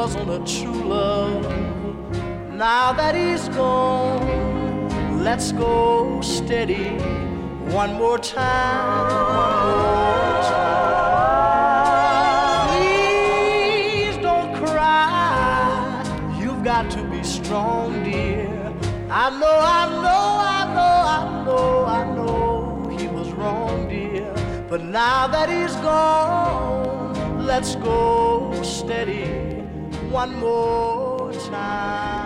wasn't a true love. Now that he's gone, let's go steady one more time, one more time. Please don't cry, you've got to be strong, dear. I know he was wrong, dear. But now that he's gone, let's go steady one more time.